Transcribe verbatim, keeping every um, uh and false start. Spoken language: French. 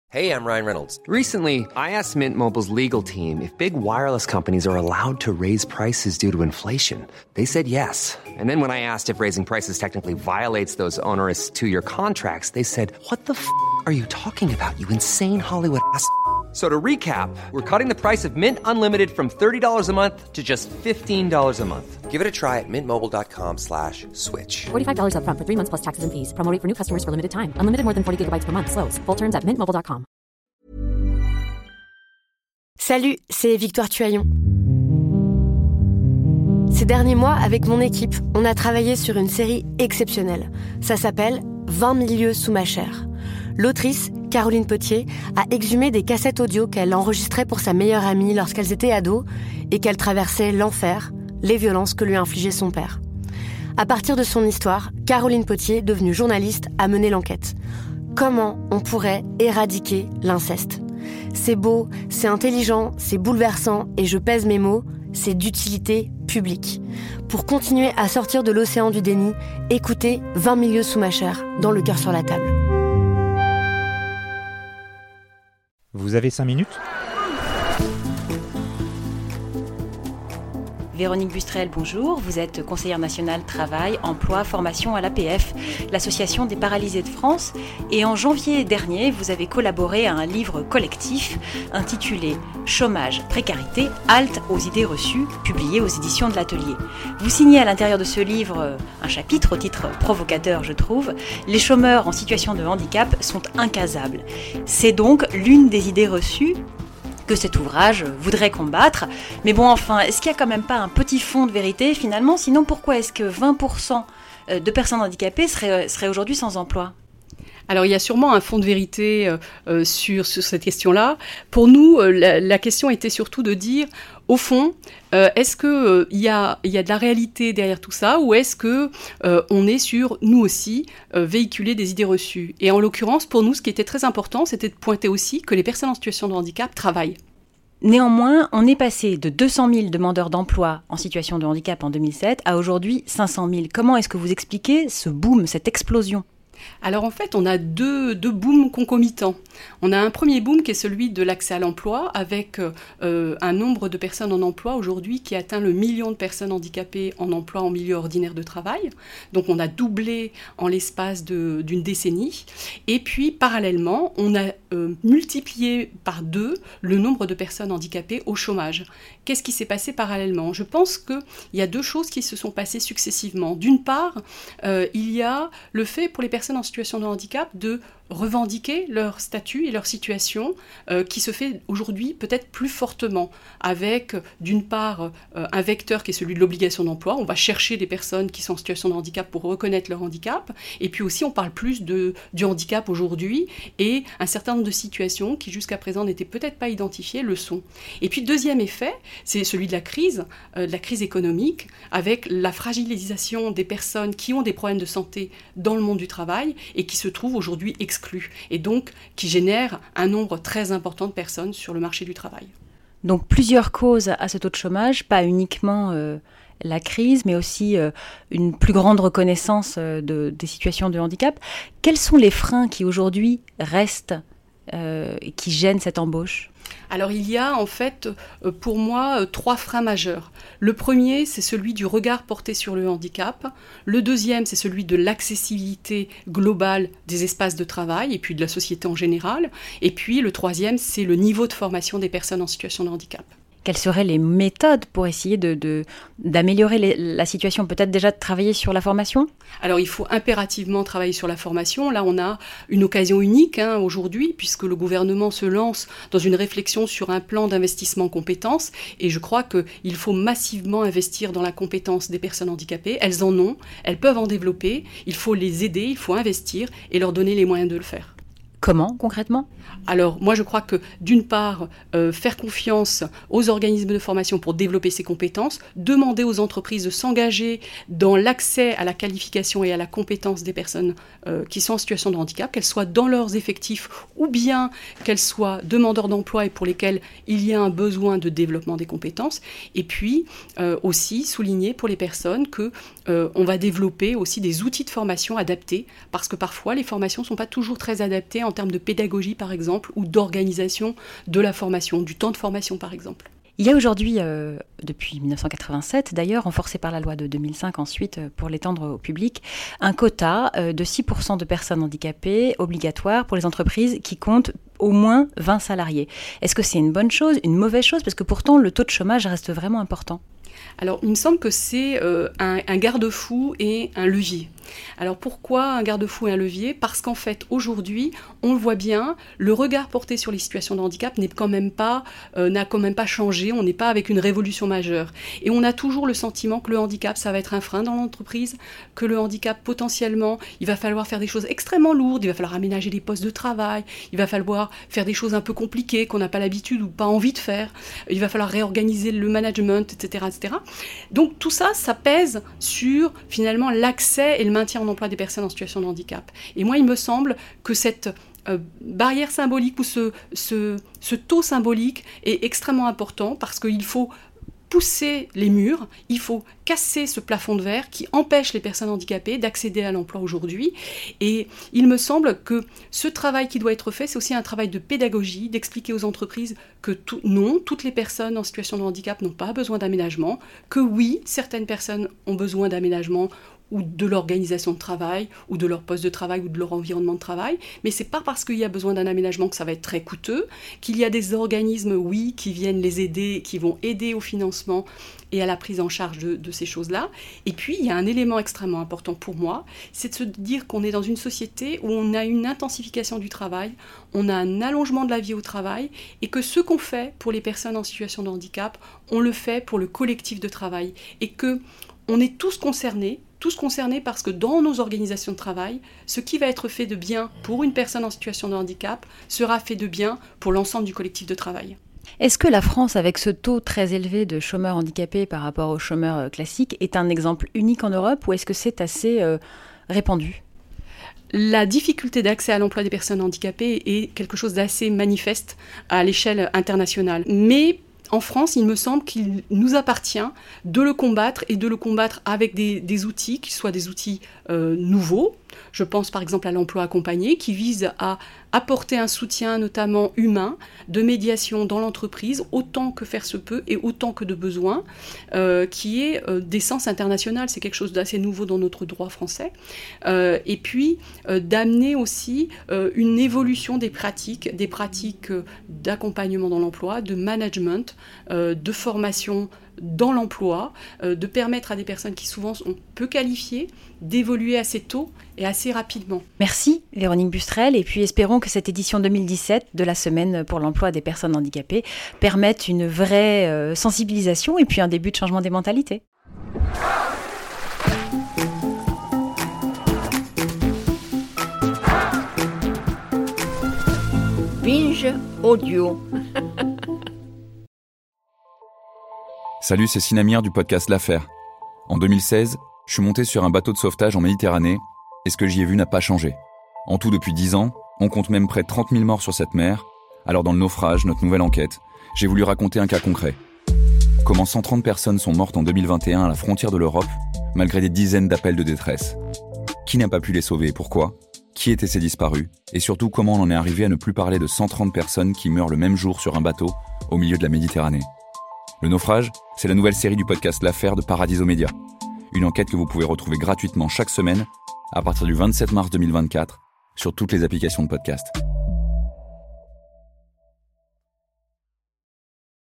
Hey, I'm Ryan Reynolds. Recently, I asked Mint Mobile's legal team if big wireless companies are allowed to raise prices due to inflation. They said yes. And then when I asked if raising prices technically violates those onerous two-year contracts, they said, what the f*** are you talking about, you insane Hollywood ass f- So to recap, we're cutting the price of Mint Unlimited from thirty dollars a month to just fifteen dollars a month. Give it a try at mintmobile.com slash switch. forty-five dollars up front for three months plus taxes and fees. Promo rate for new customers for limited time. Unlimited more than forty gigabytes per month. Slows full terms at mint mobile dot com. Salut, c'est Victoire Tuaillon. Ces derniers mois, avec mon équipe, on a travaillé sur une série exceptionnelle. Ça s'appelle vingt mille lieues sous ma chair. L'autrice, Caroline Potier, a exhumé des cassettes audio qu'elle enregistrait pour sa meilleure amie lorsqu'elles étaient ados et qu'elle traversait l'enfer, les violences que lui infligeait son père. À partir de son histoire, Caroline Potier, devenue journaliste, a mené l'enquête. Comment on pourrait éradiquer l'inceste ? C'est beau, c'est intelligent, c'est bouleversant et je pèse mes mots, c'est d'utilité publique. Pour continuer à sortir de l'océan du déni, écoutez vingt mille lieues sous ma chair, dans le cœur sur la table. Vous avez cinq minutes ? Véronique Bustrel, bonjour. Vous êtes conseillère nationale travail, emploi, formation à l'A P F, l'Association des paralysés de France. Et en janvier dernier, vous avez collaboré à un livre collectif intitulé « Chômage, précarité, halte aux idées reçues », publié aux éditions de l'Atelier. Vous signez à l'intérieur de ce livre un chapitre au titre provocateur, je trouve. « Les chômeurs en situation de handicap sont incasables ». C'est donc l'une des idées reçues que cet ouvrage voudrait combattre. Mais bon, enfin, est-ce qu'il n'y a quand même pas un petit fond de vérité finalement ? Sinon, pourquoi est-ce que vingt pour cent de personnes handicapées seraient, seraient aujourd'hui sans emploi ? Alors, il y a sûrement un fond de vérité euh, sur, sur cette question-là. Pour nous, euh, la, la question était surtout de dire, au fond, euh, est-ce qu'il euh, y, a, y a de la réalité derrière tout ça, ou est-ce qu'on euh, est sur, nous aussi, euh, véhiculer des idées reçues ? Et en l'occurrence, pour nous, ce qui était très important, c'était de pointer aussi que les personnes en situation de handicap travaillent. Néanmoins, on est passé de deux cent mille demandeurs d'emploi en situation de handicap en deux mille sept à aujourd'hui cinq cent mille. Comment est-ce que vous expliquez ce boom, cette explosion ? Alors en fait, on a deux, deux booms concomitants. On a un premier boom qui est celui de l'accès à l'emploi, avec euh, un nombre de personnes en emploi aujourd'hui qui atteint le million de personnes handicapées en emploi en milieu ordinaire de travail. Donc on a doublé en l'espace de, d'une décennie. Et puis parallèlement, on a euh, multiplié par deux le nombre de personnes handicapées au chômage. Qu'est-ce qui s'est passé parallèlement ? Je pense qu'il y a deux choses qui se sont passées successivement. D'une part, euh, il y a le fait pour les personnes en situation de handicap de revendiquer leur statut et leur situation euh, qui se fait aujourd'hui peut-être plus fortement avec d'une part euh, un vecteur qui est celui de l'obligation d'emploi. On va chercher des personnes qui sont en situation de handicap pour reconnaître leur handicap, et puis aussi on parle plus de, du handicap aujourd'hui, et un certain nombre de situations qui jusqu'à présent n'étaient peut-être pas identifiées le sont. Et puis deuxième effet, c'est celui de la crise, euh, de la crise économique, avec la fragilisation des personnes qui ont des problèmes de santé dans le monde du travail et qui se trouvent aujourd'hui exclues, et donc qui génère un nombre très important de personnes sur le marché du travail. Donc plusieurs causes à ce taux de chômage, pas uniquement euh, la crise, mais aussi euh, une plus grande reconnaissance euh, de, des situations de handicap. Quels sont les freins qui aujourd'hui restent euh, et qui gênent cette embauche ? Alors il y a en fait pour moi trois freins majeurs. Le premier, c'est celui du regard porté sur le handicap. Le deuxième, c'est celui de l'accessibilité globale des espaces de travail et puis de la société en général. Et puis le troisième, c'est le niveau de formation des personnes en situation de handicap. Quelles seraient les méthodes pour essayer de, de, d'améliorer les, la situation ? Peut-être déjà de travailler sur la formation ? Alors il faut impérativement travailler sur la formation. Là on a une occasion unique hein, aujourd'hui, puisque le gouvernement se lance dans une réflexion sur un plan d'investissement compétences, et je crois qu'il faut massivement investir dans la compétence des personnes handicapées. Elles en ont, elles peuvent en développer, il faut les aider, il faut investir et leur donner les moyens de le faire. Comment, concrètement ? Alors, moi, je crois que, d'une part, euh, faire confiance aux organismes de formation pour développer ces compétences, demander aux entreprises de s'engager dans l'accès à la qualification et à la compétence des personnes euh, qui sont en situation de handicap, qu'elles soient dans leurs effectifs ou bien qu'elles soient demandeurs d'emploi et pour lesquelles il y a un besoin de développement des compétences. Et puis, euh, aussi, souligner pour les personnes qu'on euh, va développer aussi des outils de formation adaptés, parce que parfois, les formations ne sont pas toujours très adaptées en termes de pédagogie, par exemple, ou d'organisation de la formation, du temps de formation, par exemple. Il y a aujourd'hui, euh, depuis dix-neuf cent quatre-vingt-sept d'ailleurs, renforcé par la loi de deux mille cinq ensuite euh, pour l'étendre au public, un quota euh, de six pour cent de personnes handicapées obligatoire pour les entreprises qui comptent au moins vingt salariés. Est-ce que c'est une bonne chose, une mauvaise chose ? Parce que pourtant, le taux de chômage reste vraiment important. Alors, il me semble que c'est euh, un, un garde-fou et un levier. Alors, pourquoi un garde-fou et un levier ? Parce qu'en fait, aujourd'hui, on le voit bien, le regard porté sur les situations de handicap n'est quand même pas, euh, n'a quand même pas changé, on n'est pas avec une révolution majeure. Et on a toujours le sentiment que le handicap, ça va être un frein dans l'entreprise, que le handicap, potentiellement, il va falloir faire des choses extrêmement lourdes, il va falloir aménager des postes de travail, il va falloir faire des choses un peu compliquées qu'on n'a pas l'habitude ou pas envie de faire, il va falloir réorganiser le management, et cetera, et cetera. Donc tout ça, ça pèse sur finalement l'accès et le maintien en emploi des personnes en situation de handicap. Et moi, il me semble que cette euh, barrière symbolique ou ce, ce, ce taux symbolique est extrêmement important parce qu'il faut pousser les murs, il faut casser ce plafond de verre qui empêche les personnes handicapées d'accéder à l'emploi aujourd'hui. Et il me semble que ce travail qui doit être fait, c'est aussi un travail de pédagogie, d'expliquer aux entreprises que tout, non, toutes les personnes en situation de handicap n'ont pas besoin d'aménagement, que oui, certaines personnes ont besoin d'aménagement ou de l'organisation de travail, ou de leur poste de travail, ou de leur environnement de travail, mais c'est pas parce qu'il y a besoin d'un aménagement que ça va être très coûteux, qu'il y a des organismes, oui, qui viennent les aider, qui vont aider au financement et à la prise en charge de, de ces choses-là. Et puis, il y a un élément extrêmement important pour moi, c'est de se dire qu'on est dans une société où on a une intensification du travail, on a un allongement de la vie au travail, et que ce qu'on fait pour les personnes en situation de handicap, on le fait pour le collectif de travail, et que on est tous concernés, tous concernés parce que dans nos organisations de travail, ce qui va être fait de bien pour une personne en situation de handicap sera fait de bien pour l'ensemble du collectif de travail. Est-ce que la France, avec ce taux très élevé de chômeurs handicapés par rapport aux chômeurs classiques, est un exemple unique en Europe ou est-ce que c'est assez euh, répandu ? La difficulté d'accès à l'emploi des personnes handicapées est quelque chose d'assez manifeste à l'échelle internationale. Mais en France, il me semble qu'il nous appartient de le combattre et de le combattre avec des, des outils, qui soient des outils euh, nouveaux. Je pense par exemple à l'emploi accompagné qui vise à apporter un soutien notamment humain, de médiation dans l'entreprise, autant que faire se peut et autant que de besoin, euh, qui est euh, d'essence internationale. C'est quelque chose d'assez nouveau dans notre droit français. Euh, et puis euh, d'amener aussi euh, une évolution des pratiques, des pratiques euh, d'accompagnement dans l'emploi, de management, euh, de formation dans l'emploi, euh, de permettre à des personnes qui souvent sont peu qualifiées d'évoluer assez tôt et assez rapidement. Merci Véronique Bustrel, et puis espérons que cette édition deux mille dix-sept de la Semaine pour l'emploi des personnes handicapées permette une vraie euh, sensibilisation et puis un début de changement des mentalités. Binge audio. Salut, c'est Sinamir du podcast L'Affaire. En deux mille seize, je suis monté sur un bateau de sauvetage en Méditerranée et ce que j'y ai vu n'a pas changé. En tout, depuis dix ans, on compte même près de trente mille morts sur cette mer. Alors dans le naufrage, notre nouvelle enquête, j'ai voulu raconter un cas concret. Comment cent trente personnes sont mortes en deux mille vingt et un à la frontière de l'Europe, malgré des dizaines d'appels de détresse. Qui n'a pas pu les sauver et pourquoi ? Qui étaient ces disparus ? Et surtout, comment on en est arrivé à ne plus parler de cent trente personnes qui meurent le même jour sur un bateau au milieu de la Méditerranée ? Le naufrage, c'est la nouvelle série du podcast L'Affaire de Paradiso Média. Une enquête que vous pouvez retrouver gratuitement chaque semaine à partir du vingt-sept mars deux mille vingt-quatre sur toutes les applications de podcast.